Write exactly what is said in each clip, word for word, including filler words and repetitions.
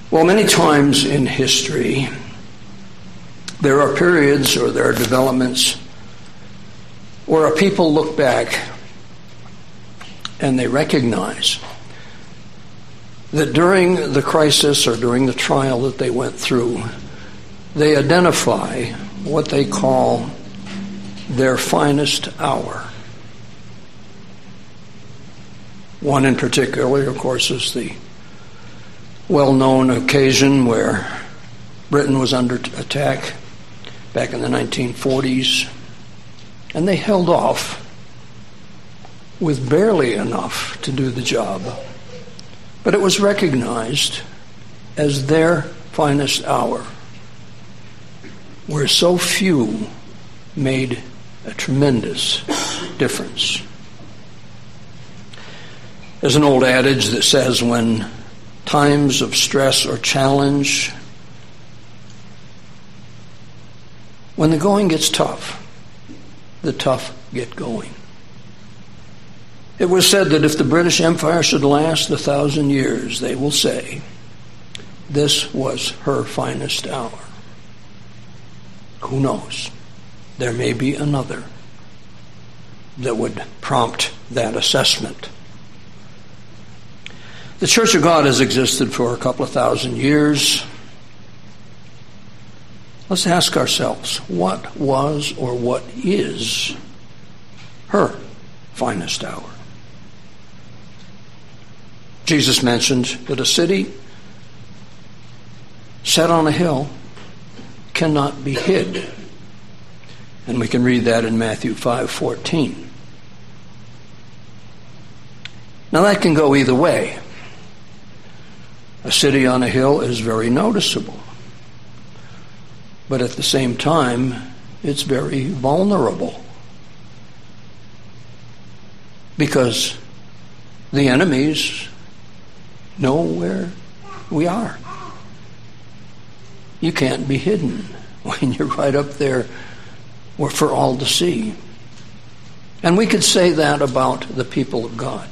Well, many times in history, there are periods or there are developments where a people look back and they recognize that during the crisis or during the trial that they went through, they identify what they call their finest hour. One in particular, of course, is the well-known occasion where Britain was under attack back in the nineteen forties, and they held off with barely enough to do the job. But it was recognized as their finest hour, where so few made a tremendous difference. There's an old adage that says when times of stress or challenge, when the going gets tough, the tough get going. It was said that if the British Empire should last a thousand years, they will say, this was her finest hour. Who knows? There may be another that would prompt that assessment. The Church of God has existed for a couple of thousand years. Let's ask ourselves, what was or what is her finest hour? Jesus mentioned that a city set on a hill cannot be hid. And we can read that in Matthew five fourteen. Now that can go either way. A city on a hill is very noticeable. But at the same time, it's very vulnerable. Because the enemies know where we are. You can't be hidden when you're right up there for all to see. And we could say that about the people of God.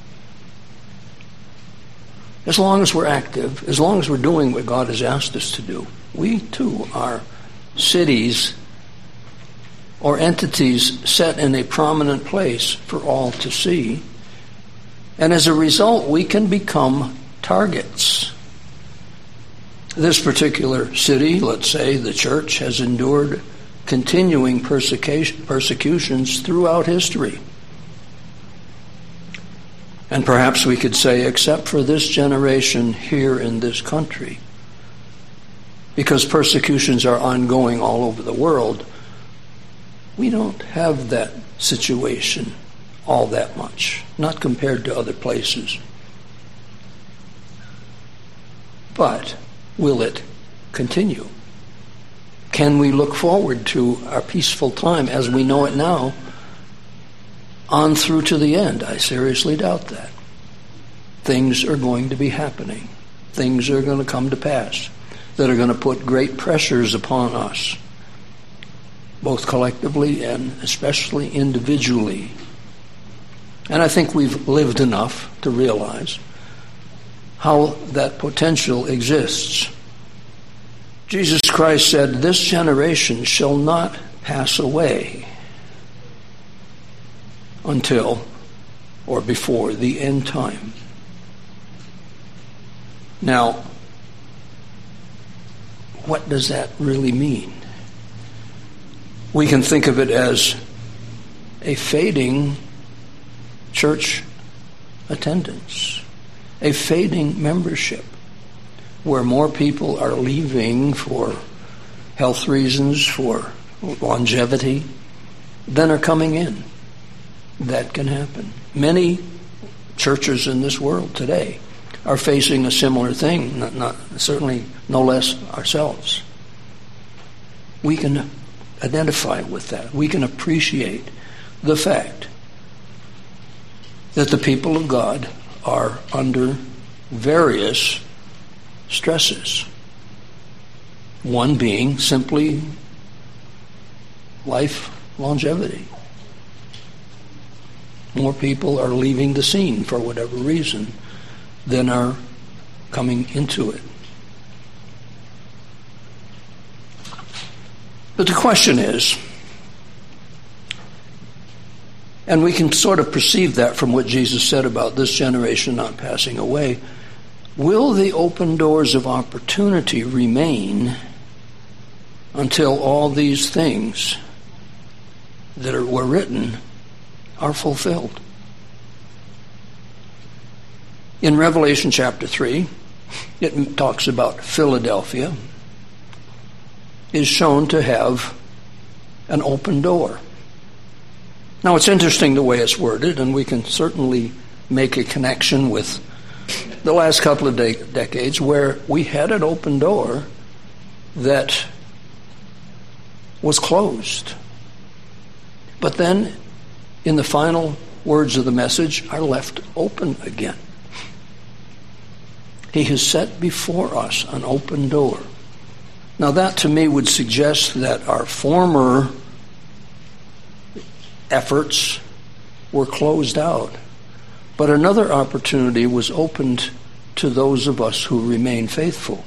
As long as we're active, as long as we're doing what God has asked us to do, we too are cities or entities set in a prominent place for all to see. And as a result, we can become targets. This particular city, let's say the church, has endured continuing persecution, persecutions throughout history. And perhaps we could say, except for this generation here in this country, because persecutions are ongoing all over the world, we don't have that situation all that much, not compared to other places. But will it continue? Can we look forward to our peaceful time as we know it now on through to the end? I seriously doubt that. Things are going to be happening. Things are going to come to pass that are going to put great pressures upon us, both collectively and especially individually. And I think we've lived enough to realize how that potential exists. Jesus Christ said, "This generation shall not pass away until or before the end time." Now, what does that really mean? We can think of it as a fading church attendance, a fading membership, where more people are leaving for health reasons, for longevity, than are coming in. That can happen. Many churches in this world today are facing a similar thing, not, not certainly no less ourselves. We can identify with that. We can appreciate the fact that the people of God are under various stresses. One being simply life longevity. More people are leaving the scene for whatever reason than are coming into it. But the question is, and we can sort of perceive that from what Jesus said about this generation not passing away, will the open doors of opportunity remain until all these things that are, were written are fulfilled? In Revelation chapter three, it talks about Philadelphia is shown to have an open door. Now, it's interesting the way it's worded, and we can certainly make a connection with the last couple of de- decades where we had an open door that was closed. But then, in the final words of the message, are left open again. He has set before us an open door. Now, that to me would suggest that our former efforts were closed out, but another opportunity was opened to those of us who remain faithful.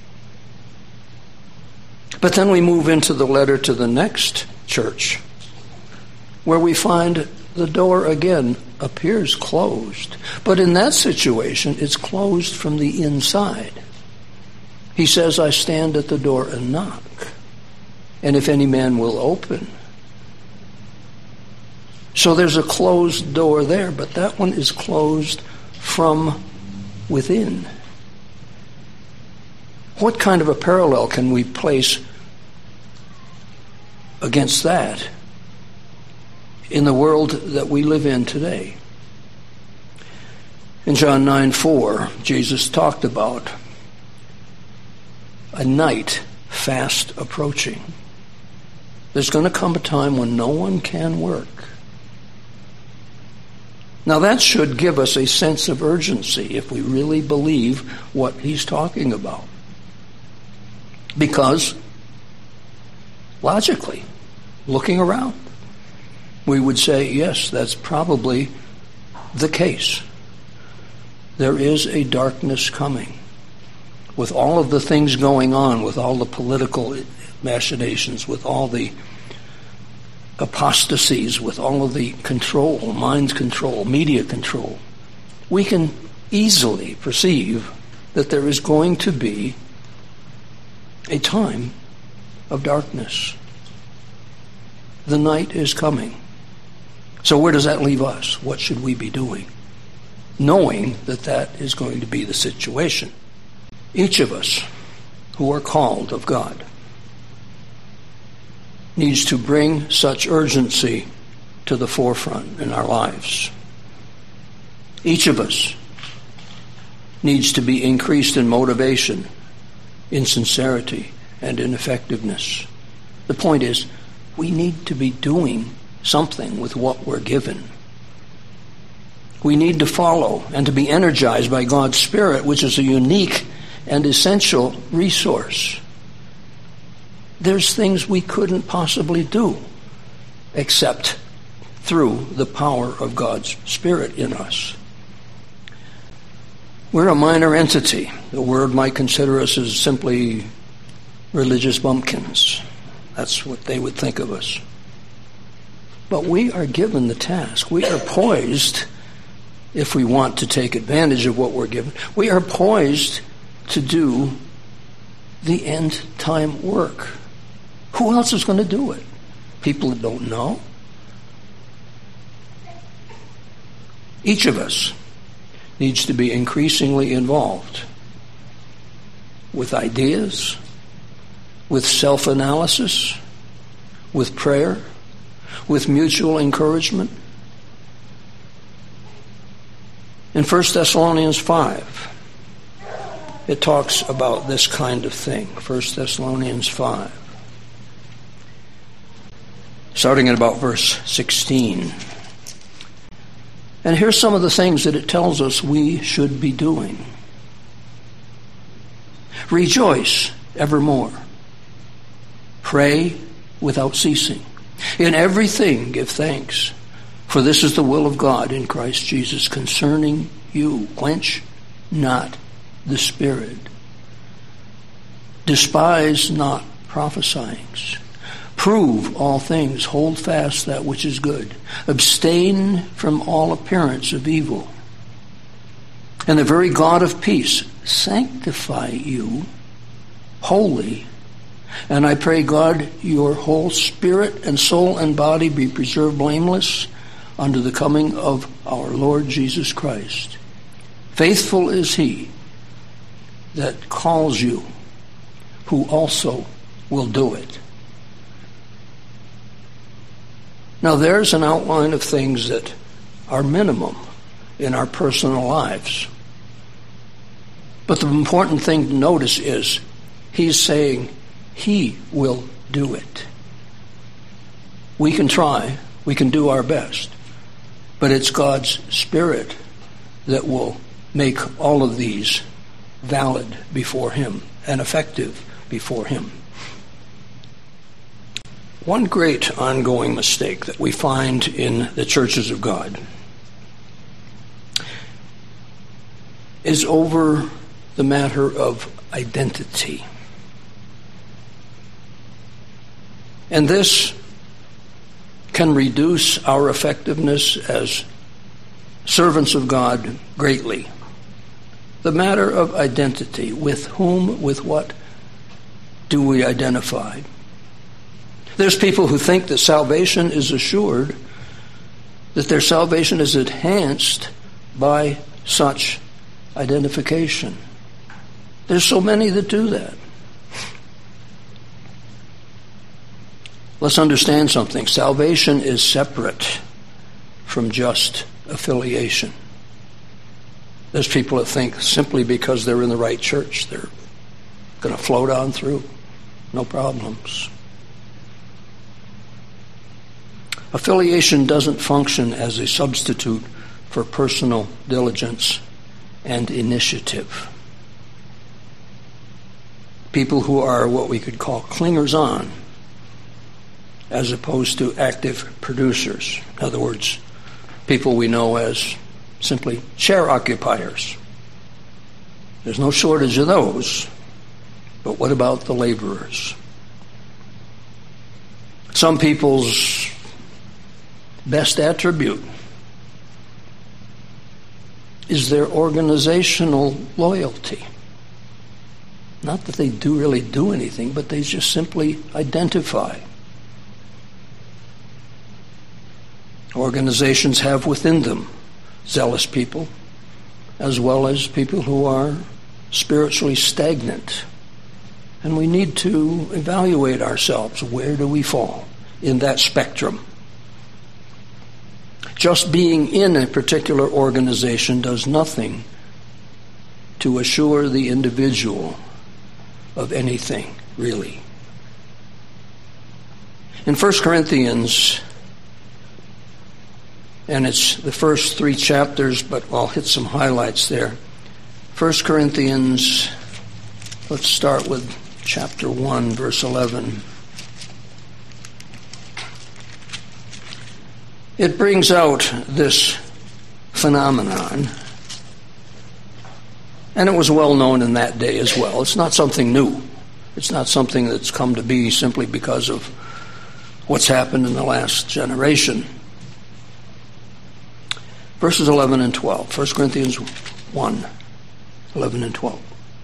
But then we move into the letter to the next church, where we find the door again appears closed. But in that situation, it's closed from the inside. He says, I stand at the door and knock, and if any man will open. So there's a closed door there, but that one is closed from within. What kind of a parallel can we place against that in the world that we live in today? In John nine four, Jesus talked about a night fast approaching. There's going to come a time when no one can work. Now that should give us a sense of urgency if we really believe what he's talking about. Because, logically, looking around, we would say, yes, that's probably the case. There is a darkness coming. With all of the things going on, with all the political machinations, with all the apostasies, with all of the control, mind control, media control, we can easily perceive that there is going to be a time of darkness. The night is coming. So where does that leave us? What should we be doing? Knowing that that is going to be the situation. Each of us who are called of God needs to bring such urgency to the forefront in our lives. Each of us needs to be increased in motivation, in sincerity, and in effectiveness. The point is, we need to be doing something with what we're given. We need to follow and to be energized by God's Spirit, which is a unique and essential resource. There's things we couldn't possibly do except through the power of God's Spirit in us. We're a minor entity. The world might consider us as simply religious bumpkins. That's what they would think of us. But we are given the task. We are poised, if we want to take advantage of what we're given, we are poised to do the end time work. Who else is going to do it? People that don't know? Each of us needs to be increasingly involved with ideas, with self-analysis, with prayer, with mutual encouragement. In First Thessalonians five, it talks about this kind of thing. First Thessalonians five. Starting at about verse sixteen. And here's some of the things that it tells us we should be doing. Rejoice evermore. Pray without ceasing. In everything give thanks, for this is the will of God in Christ Jesus concerning you. Quench not the Spirit. Despise not prophesying, Prove all things, hold fast that which is good. Abstain from all appearance of evil. And the very God of peace sanctify you wholly. And I pray, God, your whole spirit and soul and body be preserved blameless unto the coming of our Lord Jesus Christ. Faithful is he that calls you, who also will do it. Now there's an outline of things that are minimum in our personal lives. But the important thing to notice is he's saying he will do it. We can try, we can do our best, but it's God's Spirit that will make all of these valid before him and effective before him. One great ongoing mistake that we find in the churches of God is over the matter of identity. And this can reduce our effectiveness as servants of God greatly. The matter of identity. With whom, with what do we identify? There's people who think that salvation is assured, that their salvation is enhanced by such identification. There's so many that do that. Let's understand something. Salvation is separate from just affiliation. There's people that think simply because they're in the right church, they're going to float on through. No problems. Affiliation doesn't function as a substitute for personal diligence and initiative. People who are what we could call clingers on, as opposed to active producers. In other words, people we know as simply chair occupiers. There's no shortage of those. But what about the laborers? Some people's best attribute is their organizational loyalty. Not that they do really do anything, but they just simply identify. Organizations have within them zealous people, as well as people who are spiritually stagnant. And we need to evaluate ourselves. Where do we fall in that spectrum? Just being in a particular organization does nothing to assure the individual of anything, really. In First Corinthians, and it's the first three chapters, but I'll hit some highlights there. First Corinthians, let's start with chapter one, verse eleven. It brings out this phenomenon, and it was well known in that day as well. It's not something new. It's not something that's come to be simply because of what's happened in the last generation. Verses eleven and twelve. First Corinthians one, eleven and twelve.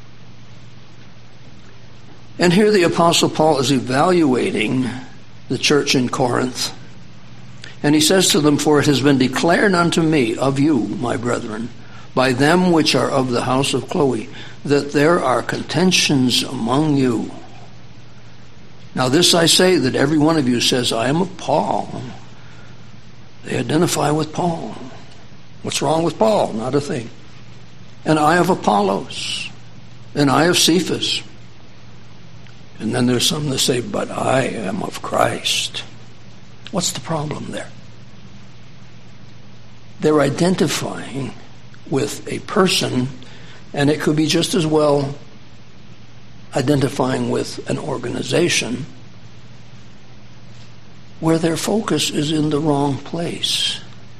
And here the Apostle Paul is evaluating the church in Corinth. And he says to them, "For it has been declared unto me of you, my brethren, by them which are of the house of Chloe, that there are contentions among you. Now this I say, that every one of you says, I am of Paul." They identify with Paul. What's wrong with Paul? Not a thing. "And I of Apollos, and I of Cephas." And then there's some that say, "But I am of Christ." What's the problem there? They're identifying with a person, and it could be just as well identifying with an organization, where their focus is in the wrong place.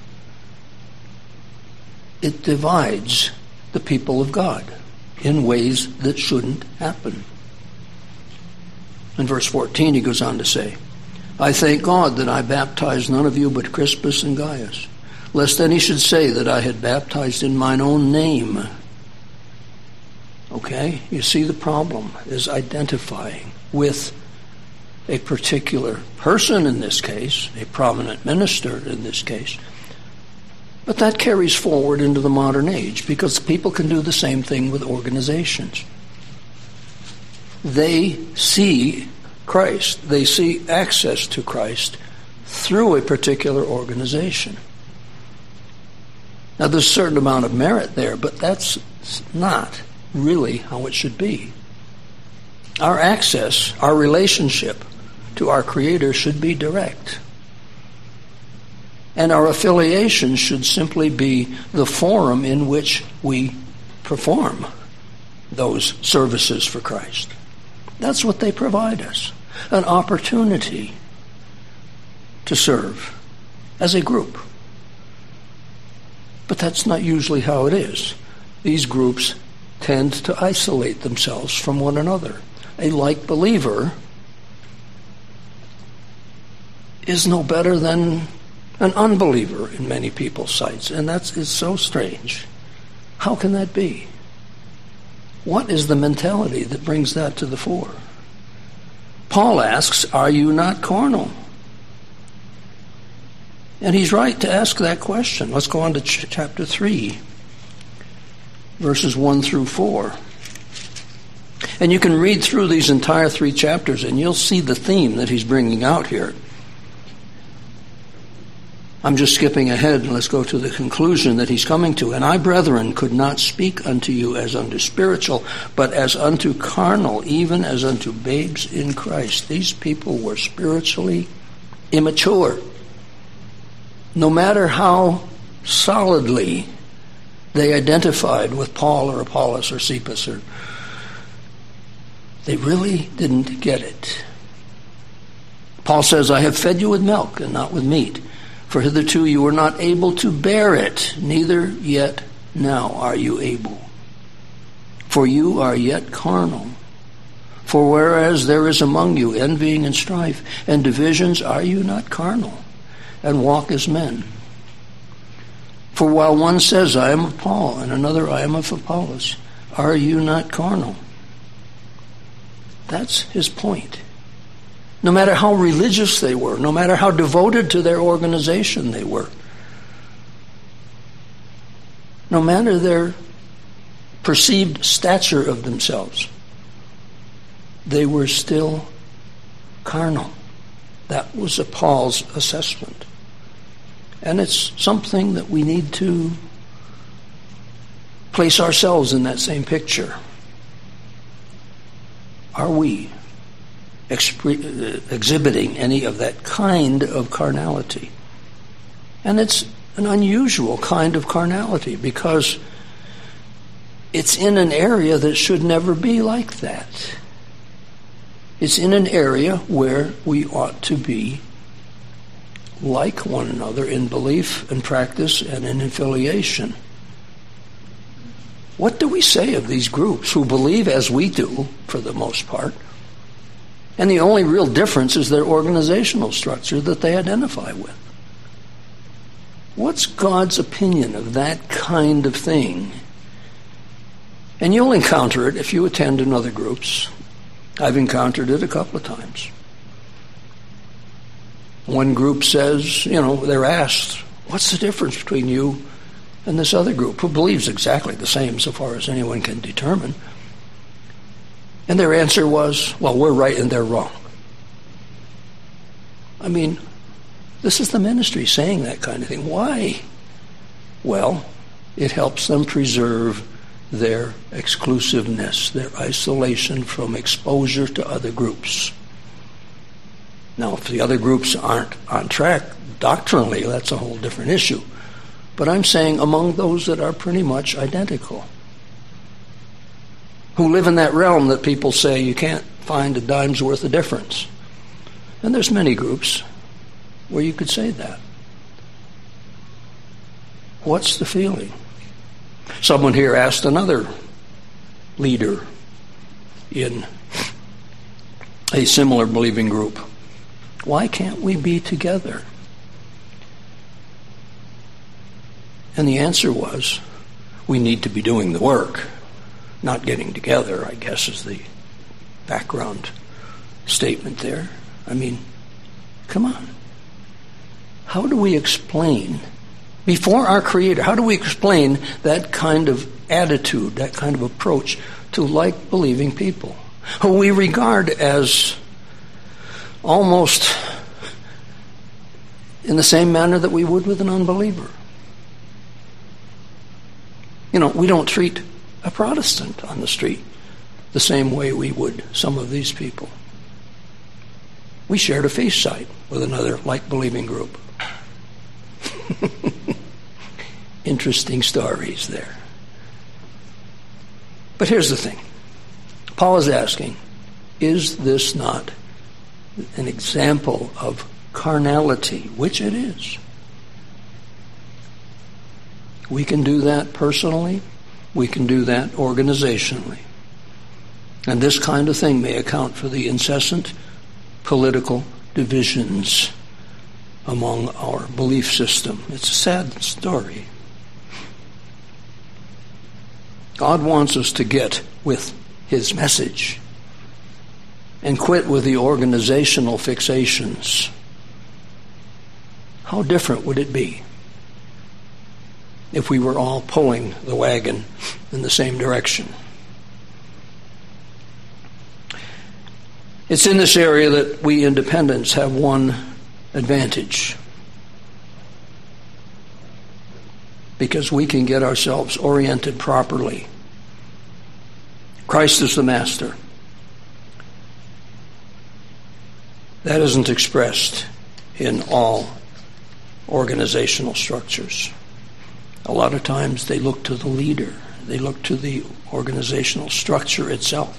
It divides the people of God in ways that shouldn't happen. In verse fourteen, he goes on to say, I thank God that I baptized none of you but Crispus and Gaius, lest any should say that I had baptized in mine own name. Okay? You see, the problem is identifying with a particular person in this case, a prominent minister in this case. But that carries forward into the modern age because people can do the same thing with organizations. They see Christ. They see access to Christ through a particular organization. Now, there's a certain amount of merit there, but that's not really how it should be. Our access, our relationship to our Creator should be direct. And our affiliation should simply be the forum in which we perform those services for Christ. That's what they provide us, an opportunity to serve as a group. But that's not usually how it is. These groups tend to isolate themselves from one another. A like believer is no better than an unbeliever in many people's sights, and that is so strange. How can that be? What is the mentality that brings that to the fore? Paul asks, are you not carnal? And he's right to ask that question. Let's go on to ch- chapter three, verses one through four. And you can read through these entire three chapters and you'll see the theme that he's bringing out here. I'm just skipping ahead, and let's go to the conclusion that he's coming to. And I, brethren, could not speak unto you as unto spiritual, but as unto carnal, even as unto babes in Christ. These people were spiritually immature. No matter how solidly they identified with Paul or Apollos or Cephas, or they really didn't get it. Paul says, I have fed you with milk and not with meat. For hitherto you were not able to bear it, neither yet now are you able. For you are yet carnal. For whereas there is among you envying and strife and divisions, are you not carnal, and walk as men? For while one says, I am of Paul, and another, I am of Apollos, are you not carnal? That's his point. No matter how religious they were, no matter how devoted to their organization they were, no matter their perceived stature of themselves, they were still carnal. That was a Paul's assessment. And it's something that we need to place ourselves in that same picture. Are we exhibiting any of that kind of carnality? And it's an unusual kind of carnality because it's in an area that should never be like that. It's in an area where we ought to be like one another in belief and practice and in affiliation. What do we say of these groups who believe as we do, for the most part, and the only real difference is their organizational structure that they identify with? What's God's opinion of that kind of thing? And you'll encounter it if you attend in other groups. I've encountered it a couple of times. One group says, you know, they're asked, what's the difference between you and this other group who believes exactly the same so far as anyone can determine? And their answer was, well, we're right and they're wrong. I mean, this is the ministry saying that kind of thing. Why? Well, it helps them preserve their exclusiveness, their isolation from exposure to other groups. Now, if the other groups aren't on track doctrinally, that's a whole different issue. But I'm saying among those that are pretty much identical, who live in that realm that people say you can't find a dime's worth of difference. And there's many groups where you could say that. What's the feeling? Someone here asked another leader in a similar believing group, Why can't we be together? And the answer was, we need to be doing the work, not getting together, I guess is the background statement there. I mean, come on. How do we explain, before our Creator, how do we explain that kind of attitude, that kind of approach to like-believing people, who we regard as almost in the same manner that we would with an unbeliever? You know, we don't treat a Protestant on the street the same way we would some of these people. We shared a feast site with another like-believing group. Interesting stories there. But here's the thing. Paul is asking, is this not an example of carnality? Which it is. We can do that personally. We can do that organizationally. And this kind of thing may account for the incessant political divisions among our belief system. It's a sad story. God wants us to get with His message and quit with the organizational fixations. How different would it be if we were all pulling the wagon in the same direction? It's in this area that we independents have one advantage, because we can get ourselves oriented properly. Christ is the master. That isn't expressed in all organizational structures. A lot of times they look to the leader. They look to the organizational structure itself.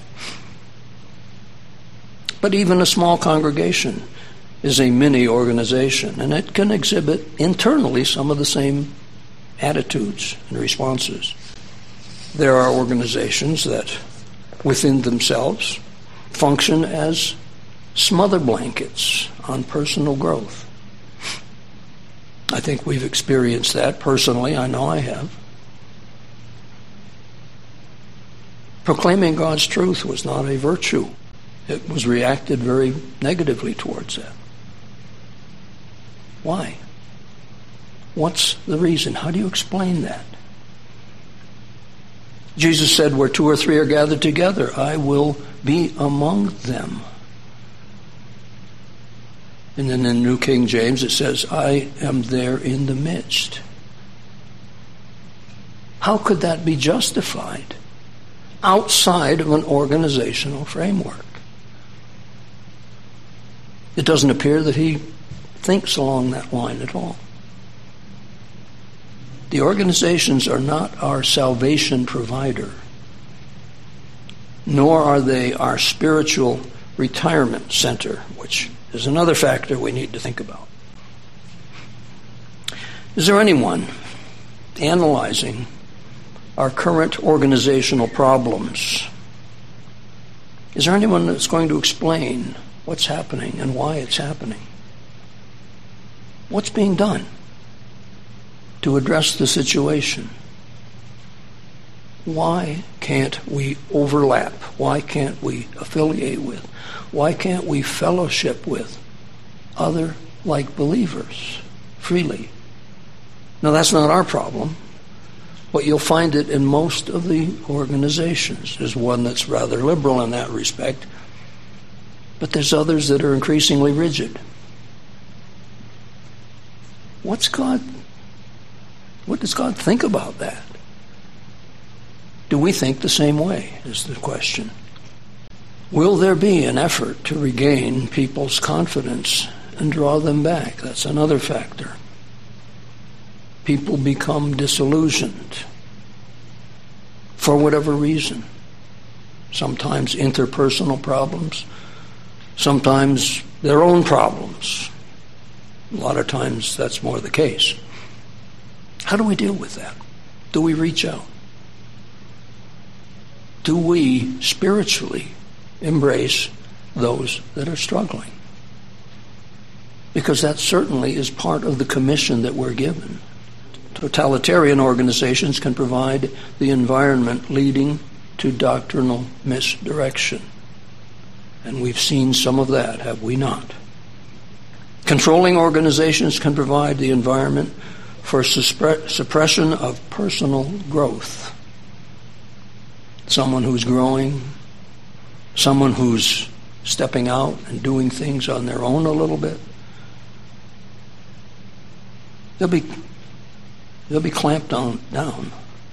But even a small congregation is a mini organization, and it can exhibit internally some of the same attitudes and responses. There are organizations that within themselves function as smother blankets on personal growth. I think we've experienced that personally. I know I have. Proclaiming God's truth was not a virtue. It was reacted very negatively towards that. Why? What's the reason? How do you explain that? Jesus said, where two or three are gathered together, I will be among them. And then in New King James it says, I am there in the midst. How could that be justified outside of an organizational framework? It doesn't appear that he thinks along that line at all. The organizations are not our salvation provider, nor are they our spiritual retirement center, which is another factor we need to think about. Is there anyone analyzing our current organizational problems? Is there anyone that's going to explain what's happening and why it's happening? What's being done to address the situation? Why can't we overlap? Why can't we affiliate with? Why can't we fellowship with other like believers freely? Now, that's not our problem, but you'll find it in most of the organizations. There's one that's rather liberal in that respect, but there's others that are increasingly rigid. What's God, what does God think about that? Do we think the same way, is the question. Will there be an effort to regain people's confidence and draw them back? That's another factor. People become disillusioned for whatever reason. Sometimes interpersonal problems, sometimes their own problems. A lot of times that's more the case. How do we deal with that? Do we reach out? Do we spiritually embrace those that are struggling? because that certainly is part of the commission that we're given. Totalitarian organizations can provide the environment leading to doctrinal misdirection. And we've seen some of that, have we not? Controlling organizations can provide the environment for suspre- suppression of personal growth. Someone who's growing, someone who's stepping out and doing things on their own a little bit, they'll be they'll be clamped down. down.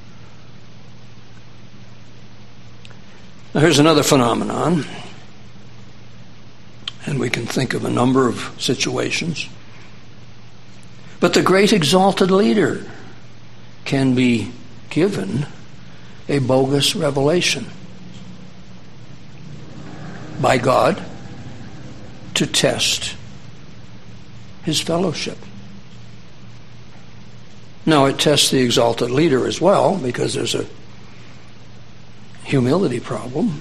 Now here's another phenomenon, and we can think of a number of situations. But the great exalted leader can be given a bogus revelation by God to test his fellowship. Now, it tests the exalted leader as well, because there's a humility problem.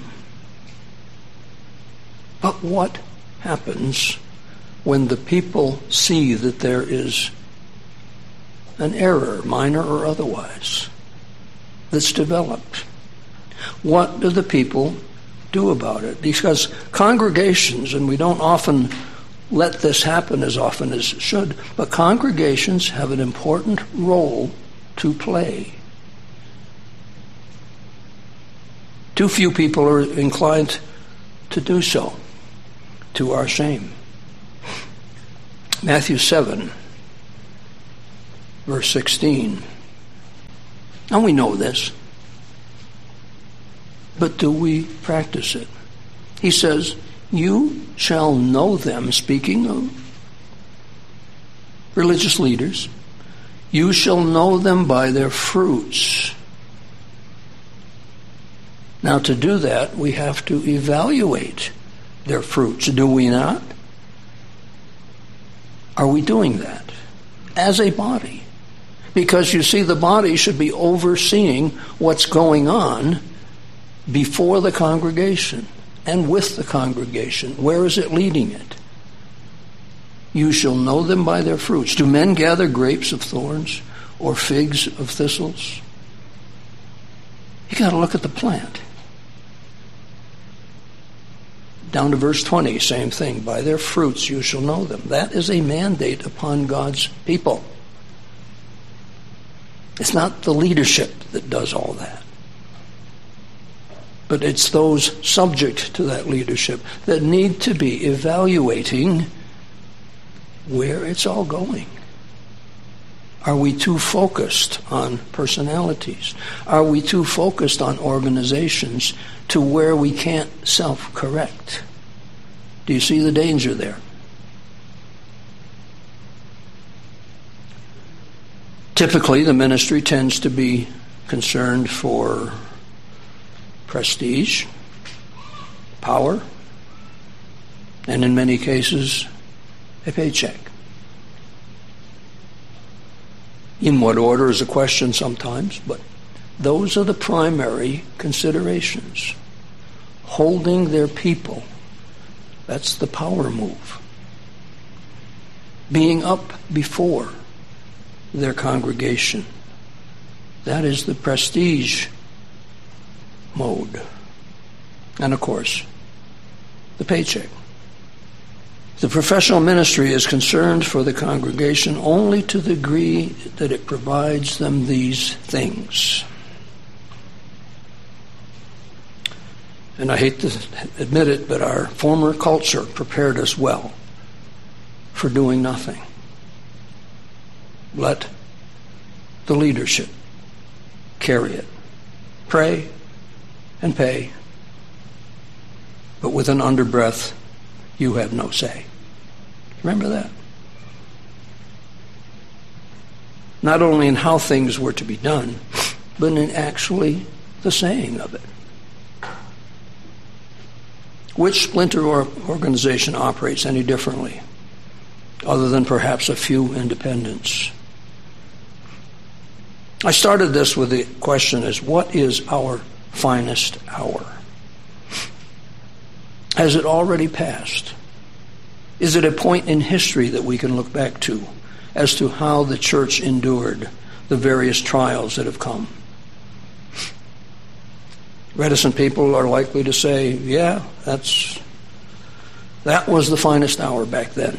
But what happens when the people see that there is an error, minor or otherwise, that's developed? What do the people do about it? Because congregations, and we don't often let this happen as often as it should, but congregations have an important role to play. Too few people are inclined to do so, to our shame. Matthew seven, verse sixteen. And we know this, but do we practice it? He says, "You shall know them," speaking of religious leaders, "you shall know them by their fruits." Now, to do that, we have to evaluate their fruits, do we not? Are we doing that as a body? Because you see, the body should be overseeing what's going on before the congregation and with the congregation. Where is it leading it? You shall know them by their fruits. Do men gather grapes of thorns or figs of thistles? You got to look at the plant. Down to verse twenty, same thing. By their fruits you shall know them. That is a mandate upon God's people. It's not the leadership that does all that, but it's those subject to that leadership that need to be evaluating where it's all going. Are we too focused on personalities? Are we too focused on organizations to where we can't self-correct? Do you see the danger there? Typically, the ministry tends to be concerned for prestige, power, and in many cases, a paycheck. In what order is a question sometimes, but those are the primary considerations. Holding their people, that's the power move. Being up before their congregation, that is the prestige mode. And of course, the paycheck. The professional ministry is concerned for the congregation only to the degree that it provides them these things. And I hate to admit it, but our former culture prepared us well for doing nothing. Let the leadership carry it. Pray and pay, but with an underbreath, you have no say. Remember that. Not only in how things were to be done, but in actually the saying of it. Which splinter or organization operates any differently, other than perhaps a few independents? I started this with the question is, what is our finest hour? Has it already passed? Is it a point in history that we can look back to as to how the church endured the various trials that have come? Reticent people are likely to say, yeah, that's that was the finest hour back then.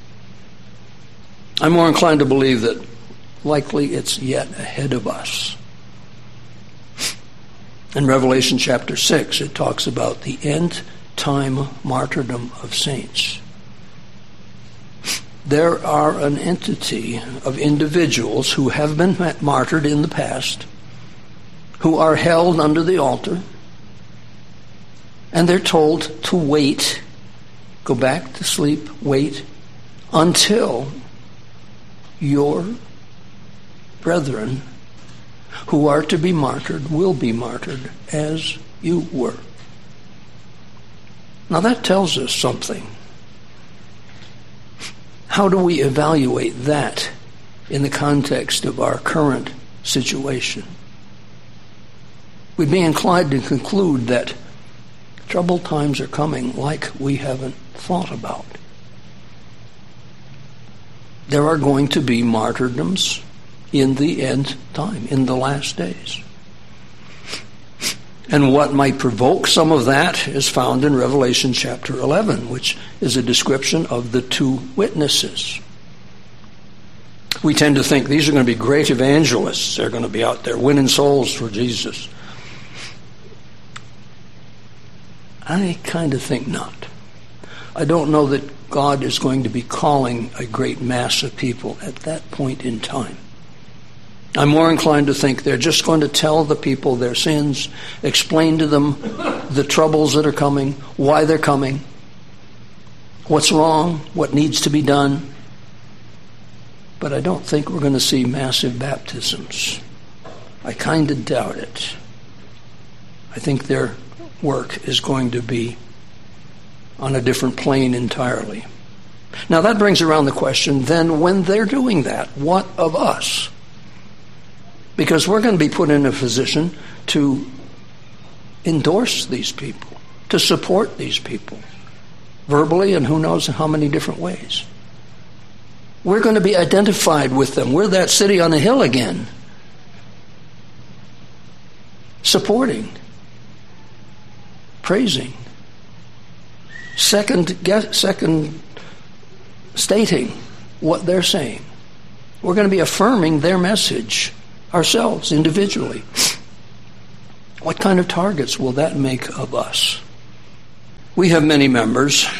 I'm more inclined to believe that likely it's yet ahead of us. In Revelation chapter six, it talks about the end time martyrdom of saints. There are an entity of individuals who have been martyred in the past, who are held under the altar, and they're told to wait, go back to sleep, wait until your brethren who are to be martyred will be martyred as you were. Now that tells us something. How do we evaluate that in the context of our current situation? We'd be inclined to conclude that troubled times are coming like we haven't thought about. There are going to be martyrdoms in the end time, in the last days. And what might provoke some of that is found in Revelation chapter eleven, which is a description of the two witnesses. We tend to think these are going to be great evangelists. They're going to be out there winning souls for Jesus. I kind of think not. I don't know that God is going to be calling a great mass of people at that point in time. I'm more inclined to think they're just going to tell the people their sins, explain to them the troubles that are coming, why they're coming, what's wrong, what needs to be done. But I don't think we're going to see massive baptisms. I kind of doubt it. I think their work is going to be on a different plane entirely. Now that brings around the question, then when they're doing that, what of us? Because we're going to be put in a position to endorse these people, to support these people, verbally and who knows in how many different ways. We're going to be identified with them. We're that city on the hill again, supporting, praising, second, second stating what they're saying. We're going to be affirming their message ourselves individually. What kind of targets will that make of us? We have many members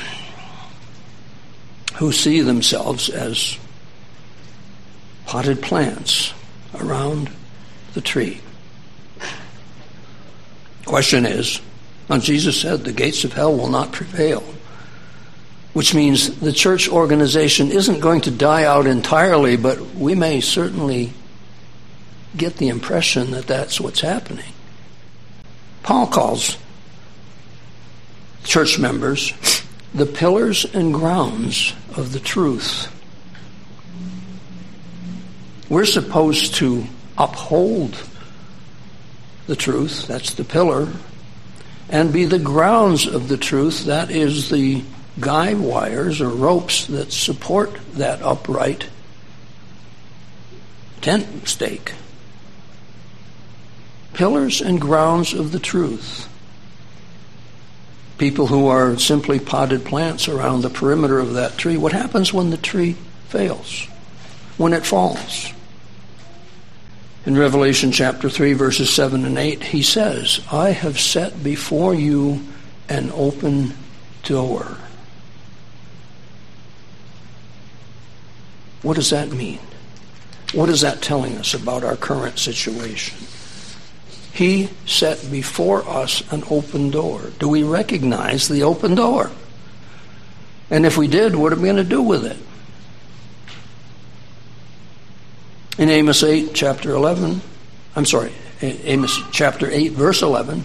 who see themselves as potted plants around the tree. Question is, now Jesus said the gates of hell will not prevail, which means the church organization isn't going to die out entirely, but we may certainly get the impression that that's what's happening. Paul calls church members the pillars and grounds of the truth. We're supposed to uphold the truth, that's the pillar, and be the grounds of the truth, that is the guide wires or ropes that support that upright tent stake. Pillars and grounds of the truth. People who are simply potted plants around the perimeter of that tree. What happens when the tree fails? When it falls? In Revelation chapter three, verses seven and eight, he says, I have set before you an open door. What does that mean? What is that telling us about our current situation? He set before us an open door. Do we recognize the open door? And if we did, what are we going to do with it? In Amos eight, chapter eleven, I'm sorry, Amos chapter eight, verse eleven,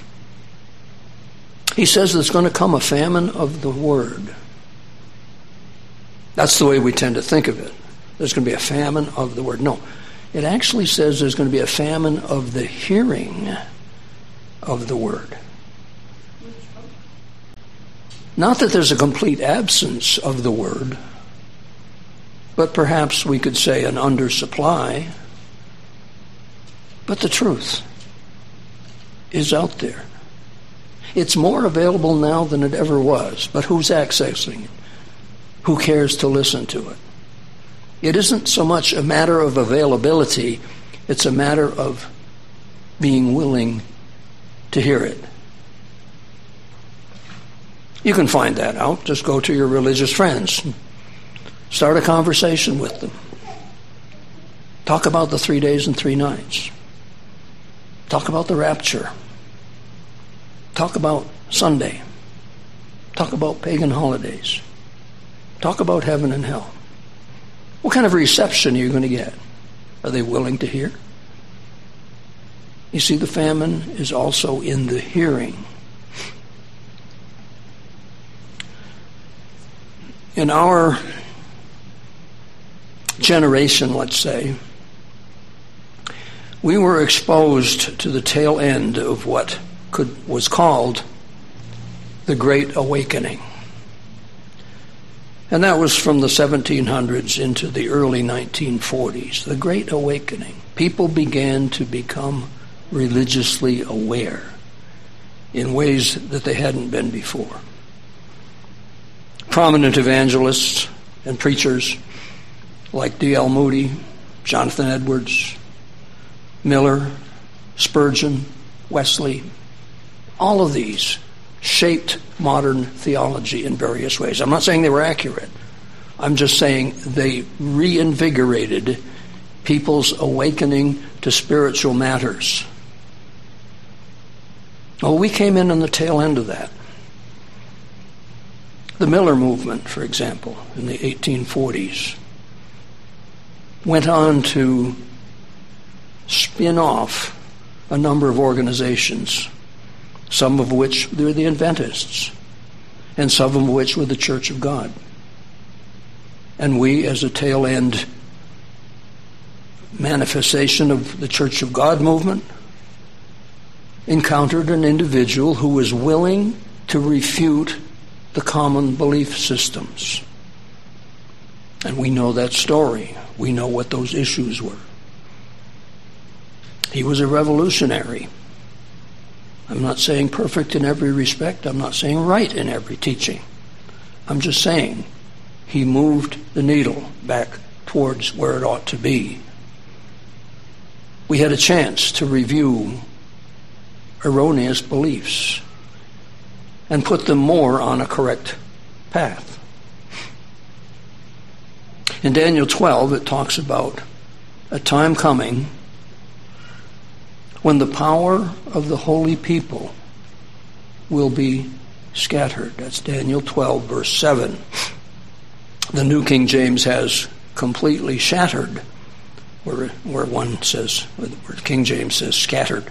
he says there's going to come a famine of the word. That's the way we tend to think of it. There's going to be a famine of the word. No. It actually says there's going to be a famine of the hearing of the word. Not that there's a complete absence of the Word, but perhaps we could say an undersupply. But the truth is out there. It's more available now than it ever was, but who's accessing it? Who cares to listen to it? It isn't so much a matter of availability, it's a matter of being willing to hear it. You can find that out. Just go to your religious friends. Start a conversation with them. Talk about the three days and three nights. Talk about the rapture. Talk about Sunday. Talk about pagan holidays. Talk about heaven and hell. What kind of reception are you going to get? Are they willing to hear? You see, the famine is also in the hearing. In our generation, let's say, we were exposed to the tail end of what could was called the Great Awakening. And that was from the seventeen hundreds into the early nineteen forties. The Great Awakening. People began to become religiously aware in ways that they hadn't been before. Prominent evangelists and preachers like D L Moody, Jonathan Edwards, Miller, Spurgeon, Wesley, all of these shaped modern theology in various ways. I'm not saying they were accurate. I'm just saying they reinvigorated people's awakening to spiritual matters. Well, we came in on the tail end of that. The Miller movement, for example, in the eighteen forties, went on to spin off a number of organizations, some of which were the Adventists, and some of which were the Church of God. And we, as a tail end manifestation of the Church of God movement, encountered an individual who was willing to refute the common belief systems. And we know that story. We know what those issues were. He was a revolutionary. I'm not saying perfect in every respect. I'm not saying right in every teaching. I'm just saying he moved the needle back towards where it ought to be. We had a chance to review erroneous beliefs and put them more on a correct path. In Daniel twelve, it talks about a time coming when the power of the holy people will be scattered. That's Daniel twelve, verse seven. The New King James has completely shattered, where, where one says, where King James says scattered.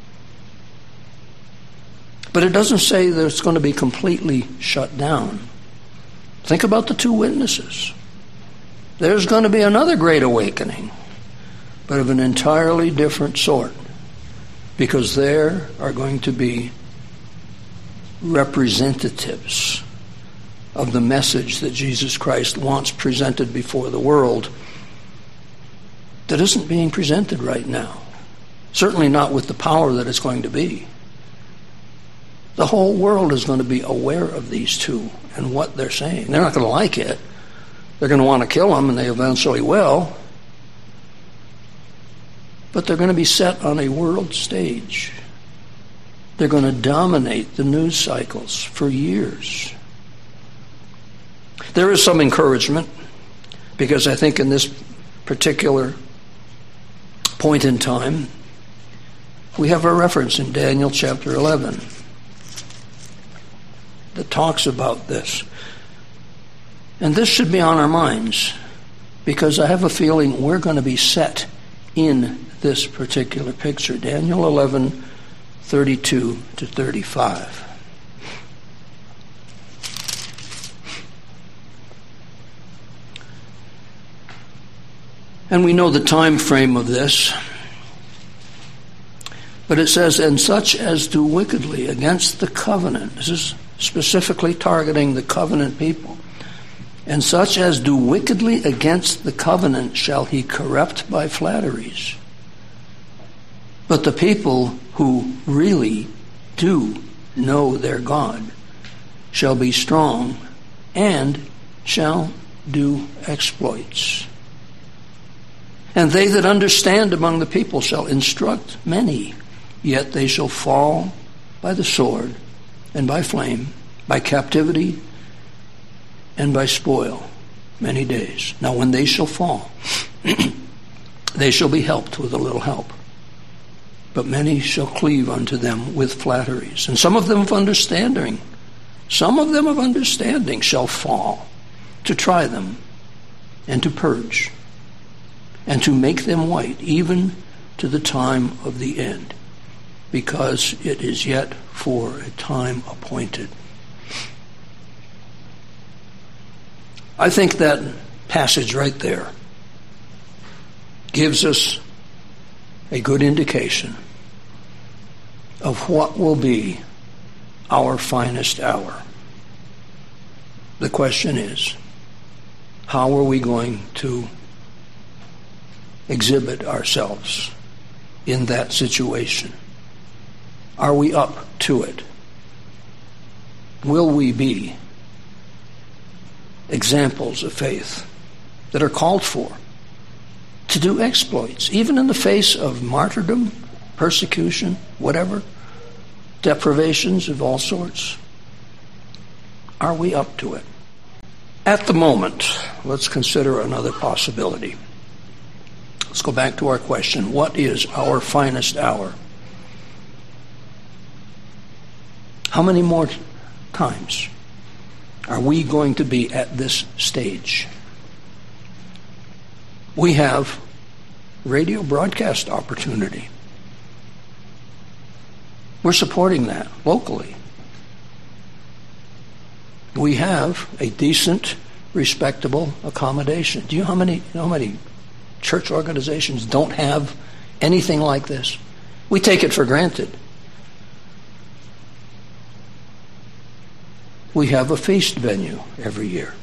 But it doesn't say that it's going to be completely shut down. Think about the two witnesses. There's going to be another great awakening, but of an entirely different sort, because there are going to be representatives of the message that Jesus Christ wants presented before the world that isn't being presented right now. Certainly not with the power that it's going to be. The whole world is going to be aware of these two and what they're saying. They're not going to like it. They're going to want to kill them, and they eventually will. But they're going to be set on a world stage. They're going to dominate the news cycles for years. There is some encouragement, because I think in this particular point in time, we have a reference in Daniel chapter eleven that talks about this. And this should be on our minds, because I have a feeling we're going to be set in this particular picture. Daniel eleven, thirty-two to thirty-five. And we know the time frame of this. But it says, and such as do wickedly against the covenant. This is specifically targeting the covenant people. And such as do wickedly against the covenant shall he corrupt by flatteries. But the people who really do know their God shall be strong and shall do exploits. And they that understand among the people shall instruct many, yet they shall fall by the sword and by flame, by captivity and by spoil many days. Now when they shall fall, they shall be helped with a little help. But many shall cleave unto them with flatteries. And some of them of understanding, some of them of understanding shall fall, to try them, and to purge, and to make them white, even to the time of the end, because it is yet for a time appointed. I think that passage right there gives us a good indication of what will be our finest hour. The question is, how are we going to exhibit ourselves in that situation? Are we up to it? Will we be examples of faith that are called for to do exploits, even in the face of martyrdom, persecution, whatever, deprivations of all sorts? Are we up to it? At the moment, let's consider another possibility. Let's go back to our question. What is our finest hour? How many more times are we going to be at this stage? We have radio broadcast opportunity. We're supporting that locally. We have a decent, respectable accommodation. Do you know how many, you know how many church organizations don't have anything like this? We take it for granted. We have a feast venue every year.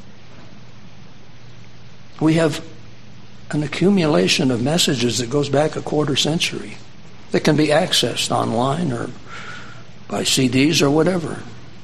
We have an accumulation of messages that goes back a quarter century that can be accessed online or by C Ds or whatever.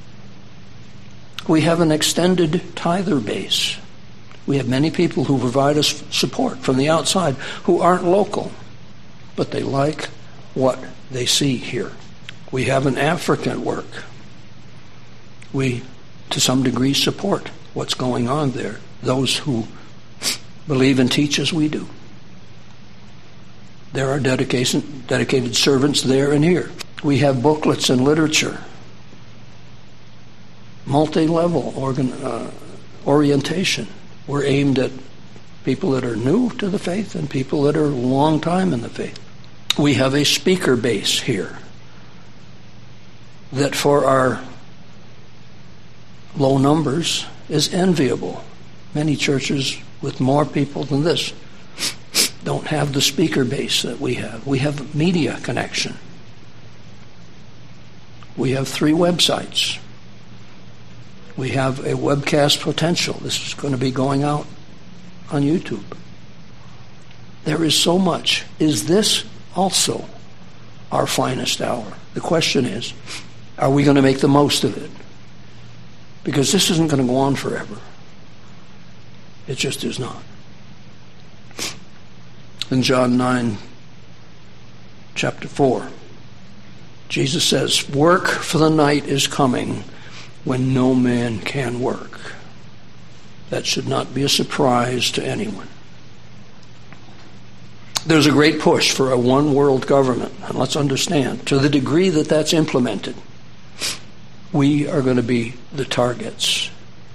We have an extended tither base. We have many people who provide us support from the outside who aren't local, but they like what they see here. We have an African work. We, to some degree, support what's going on there, those who believe and teach as we do. There are dedication, dedicated servants there and here. We have booklets and literature, multi-level organ, uh, orientation. We're aimed at people that are new to the faith and people that are long time in the faith. We have a speaker base here that for our low numbers is enviable. Many churches with more people than this don't have the speaker base that we have. We have media connection. We have three websites. We have a webcast potential. This is going to be going out on YouTube. There is so much. Is this also our finest hour? The question is, are we going to make the most of it? Because this isn't going to go on forever. It just is not. In John nine, chapter four, Jesus says, "Work, for the night is coming when no man can work." That should not be a surprise to anyone. There's a great push for a one-world government, and let's understand, to the degree that that's implemented, we are going to be the targets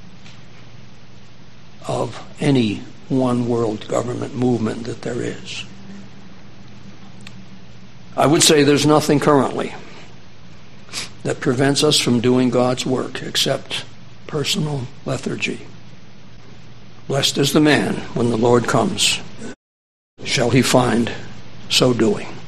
of any one-world government movement that there is. I would say there's nothing currently that prevents us from doing God's work except personal lethargy. Blessed is the man when the Lord comes, shall he find so doing.